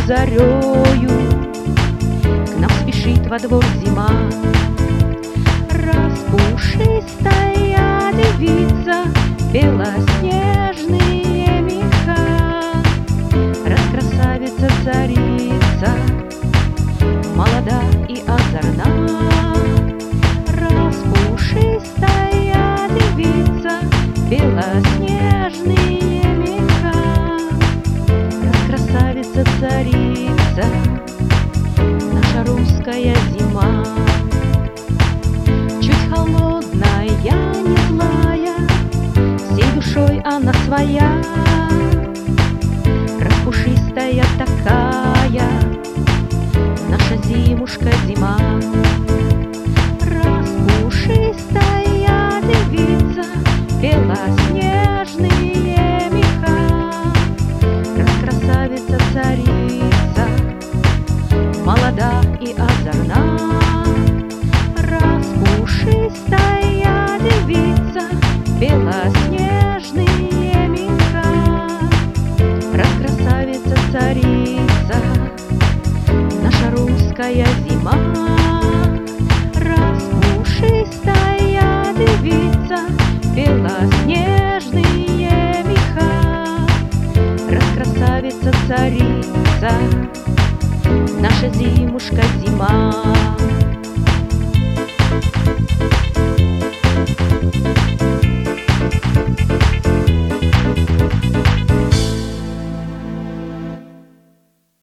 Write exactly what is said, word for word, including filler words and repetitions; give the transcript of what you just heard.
зарею к нам спешит во двор зима. Распушистая девица, белоснежные меха, раскрасавица царица, молода и озорна. Распушистая девица, белоснежные меха, раскрасавица царица, наша русская зима. Чуть холодная, не злая, всей душой она своя, распушистая такая, наша зимушка зима. Распушистая девица, белоснежные меха, раскрасавица царица, молода и озорна. Распушистая девица, белоснежные меха, раскрасавица царица, наша русская зима. Распушистая девица, белоснежные меха, раскрасавица царица, наша зимушка зима.